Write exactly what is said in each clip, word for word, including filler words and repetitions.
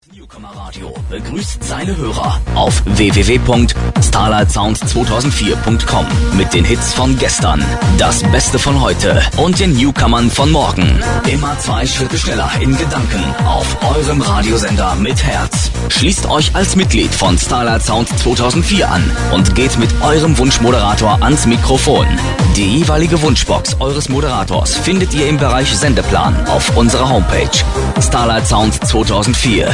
Newcomer Radio begrüßt seine Hörer auf w w w punkt starlight sound zweitausendvier punkt com mit den Hits von gestern, das Beste von heute und den Newcomern von morgen. Immer zwei Schritte schneller in Gedanken auf eurem Radiosender mit Herz. Schließt euch als Mitglied von Starlight Sound zweitausendvier an und geht mit eurem Wunschmoderator ans Mikrofon. Die jeweilige Wunschbox eures Moderators findet ihr im Bereich Sendeplan auf unserer Homepage Starlight Sound zweitausendvier.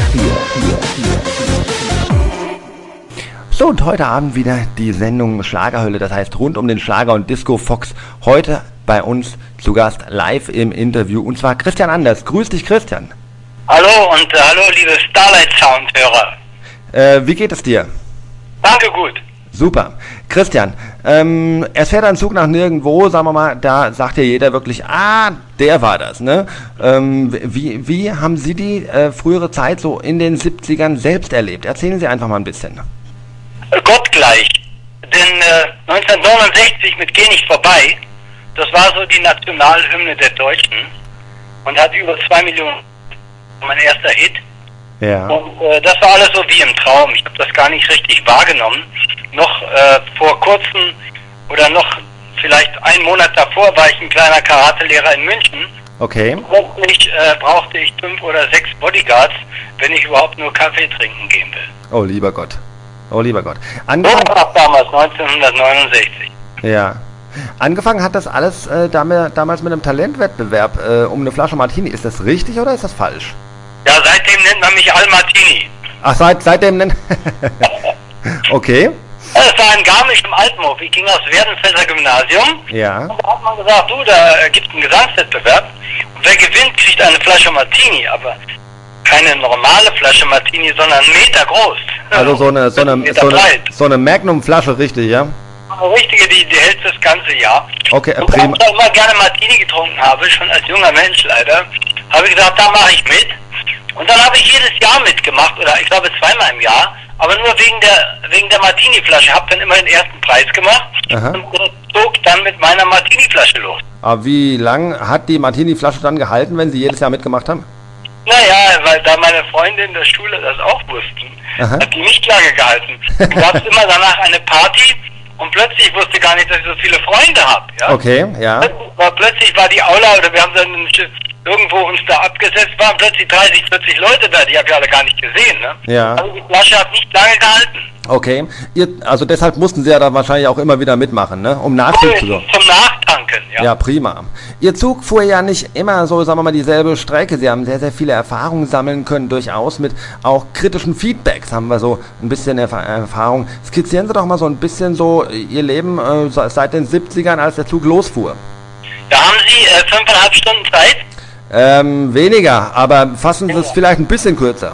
So, und heute Abend wieder die Sendung Schlagerhölle, das heißt rund um den Schlager und Disco Fox. Heute bei uns zu Gast live im Interview und zwar Christian Anders. Grüß dich, Christian. Hallo und äh, hallo liebe Starlight Sound Hörer. Äh, wie geht es dir? Danke, gut. Super. Christian, ähm, es fährt ein Zug nach nirgendwo, sagen wir mal, da sagt ja jeder wirklich, ah, der war das, ne? Ähm, wie, wie haben Sie die äh, frühere Zeit so in den siebzigern selbst erlebt? Erzählen Sie einfach mal ein bisschen. Äh, Gottgleich, denn äh, neunzehnhundertneunundsechzig mit Geh nicht vorbei, das war so die Nationalhymne der Deutschen und hat über zwei Millionen, mein erster Hit. Ja. Und äh, das war alles so wie im Traum. Ich habe das gar nicht richtig wahrgenommen. Noch äh, vor kurzem oder noch vielleicht einen Monat davor war ich ein kleiner Karatelehrer in München. Okay. Plötzlich äh, brauchte ich fünf oder sechs Bodyguards, wenn ich überhaupt nur Kaffee trinken gehen will. Oh lieber Gott. Oh lieber Gott. Angefangen das war damals, neunzehnhundertneunundsechzig. Ja. Angefangen hat das alles äh, damals mit einem Talentwettbewerb äh, um eine Flasche Martini. Ist das richtig oder ist das falsch? Ja, seitdem nennt man mich Al Martini. Ach, seit, seitdem nennt... Okay. Es war in Garmisch im Altenhof. Ich ging aufs Werdenfelser Gymnasium. Ja. Und da hat man gesagt, du, da gibt es einen Gesangswettbewerb. Und wer gewinnt, kriegt eine Flasche Martini. Aber keine normale Flasche Martini, sondern einen Meter groß. Also so eine, so eine, so eine, so eine Magnum-Flasche, richtig, ja? Eine richtige, die, die hält das ganze Jahr. Okay, und da ich immer gerne Martini getrunken habe, schon als junger Mensch leider, habe ich gesagt, da mache ich mit. Und dann habe ich jedes Jahr mitgemacht, oder ich glaube zweimal im Jahr, aber nur wegen der wegen der Martini-Flasche. Habe dann immer den ersten Preis gemacht. Aha. Und zog dann mit meiner Martini-Flasche los. Aber wie lang hat die Martini-Flasche dann gehalten, wenn Sie jedes Jahr mitgemacht haben? Naja, weil da meine Freunde in der Schule das auch wussten, Aha. hat die nicht lange gehalten. Dann gab es immer danach eine Party und plötzlich, ich wusste gar nicht, dass ich so viele Freunde habe. Ja? Okay, ja. Plötzlich war, plötzlich war die Aula, oder wir haben dann irgendwo uns da abgesetzt, waren plötzlich dreißig, vierzig Leute da, die habe ich alle gar nicht gesehen, ne? Ja. Also die Flasche hat nicht lange gehalten. Okay, Ihr, also deshalb mussten Sie ja da wahrscheinlich auch immer wieder mitmachen, ne? Um Nachschub zu sorgen. Zum Nachtanken, ja. Ja, prima. Ihr Zug fuhr ja nicht immer so, sagen wir mal, dieselbe Strecke. Sie haben sehr, sehr viele Erfahrungen sammeln können, durchaus mit auch kritischen Feedbacks haben wir so ein bisschen Erf Erfahrung. Skizzieren Sie doch mal so ein bisschen so Ihr Leben äh, seit den siebzigern, als der Zug losfuhr. Da haben Sie äh, fünfeinhalb Stunden Zeit? Ähm, weniger, aber fassen Sie es vielleicht ein bisschen kürzer.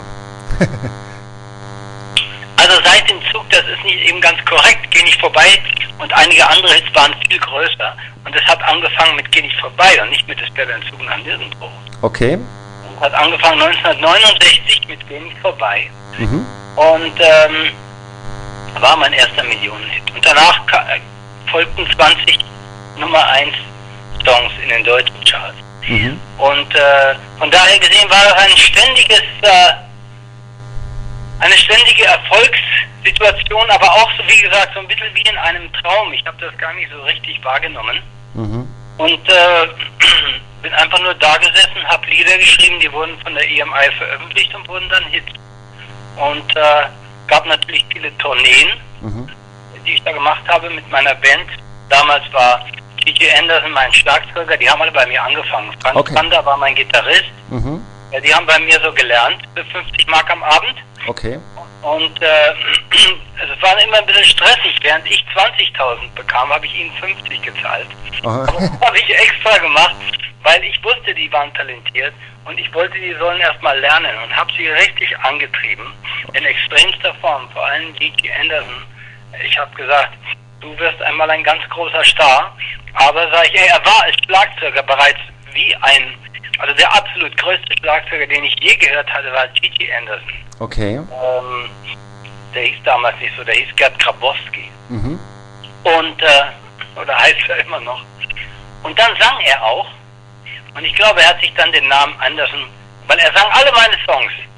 Also seit dem Zug, das ist nicht eben ganz korrekt, Geh nicht vorbei und einige andere Hits waren viel größer. Und es hat angefangen mit Geh nicht vorbei und nicht mit Es fährt ein Zug nach nirgendwo. Okay. Es hat angefangen neunzehnhundertneunundsechzig mit Geh nicht vorbei. Mhm. Und ähm, war mein erster Millionenhit. Und danach folgten zwanzig Nummer eins Songs in den deutschen Charts. Mhm. Und äh, von daher gesehen war das ein ständiges, äh, eine ständige Erfolgssituation, aber auch so wie gesagt so ein bisschen wie in einem Traum. Ich habe das gar nicht so richtig wahrgenommen. Mhm. Und äh, bin einfach nur da gesessen, habe Lieder geschrieben, die wurden von der E M I veröffentlicht und wurden dann Hits. Und äh, gab natürlich viele Tourneen, mhm. die ich da gemacht habe mit meiner Band. Damals war T J Anderson, mein Schlagzeuger, die haben alle bei mir angefangen. Franz okay. Zander war mein Gitarrist. Mhm. Ja, die haben bei mir so gelernt, für fünfzig Mark am Abend. Okay. Und äh, es war immer ein bisschen stressig. Während ich zwanzigtausend bekam, habe ich ihnen fünfzig gezahlt. Aber das habe ich extra gemacht, weil ich wusste, die waren talentiert. Und ich wollte, die sollen erstmal lernen und habe sie richtig angetrieben. In extremster Form, vor allem D J Anderson. Ich habe gesagt, du wirst einmal ein ganz großer Star. Aber sag ich, ey, er war als Schlagzeuger bereits wie ein, also der absolut größte Schlagzeuger, den ich je gehört hatte, war T J Anderson. Okay. Ähm, der hieß damals nicht so, der hieß Gerd Grabowski. Mhm. Und, äh, oder heißt er immer noch. Und dann sang er auch. Und ich glaube, er hat sich dann den Namen Anderson, weil er sang alle meine Songs.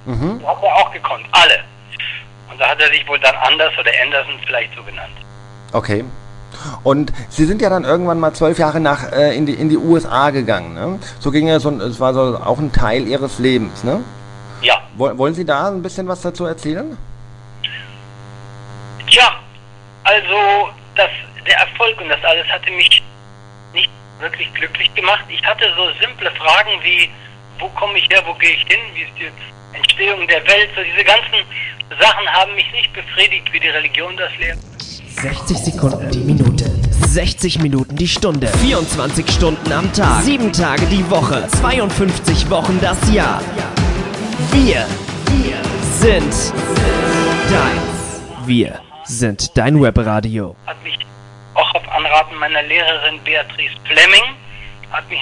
Mhm. Die hat er auch gekonnt, alle. Und da hat er sich wohl dann Anders oder Anderson vielleicht so genannt. Okay. Und Sie sind ja dann irgendwann mal zwölf Jahre nach äh, in die in die U S A gegangen, ne? So ging ja so, es war so auch ein Teil Ihres Lebens, ne? Ja. Woll, wollen Sie da ein bisschen was dazu erzählen? Tja, also das, der Erfolg und das alles hatte mich nicht wirklich glücklich gemacht. Ich hatte so simple Fragen wie, wo komme ich her, wo gehe ich hin, wie ist die Entstehung der Welt, so diese ganzen Sachen haben mich nicht befriedigt, wie die Religion das lehrt. sechzig Sekunden die Minute, sechzig Minuten die Stunde, vierundzwanzig Stunden am Tag, sieben Tage die Woche, zweiundfünfzig Wochen das Jahr. Wir, wir sind dein, wir sind dein Webradio. Hat mich auch auf Anraten meiner Lehrerin Beatrice Fleming, hat mich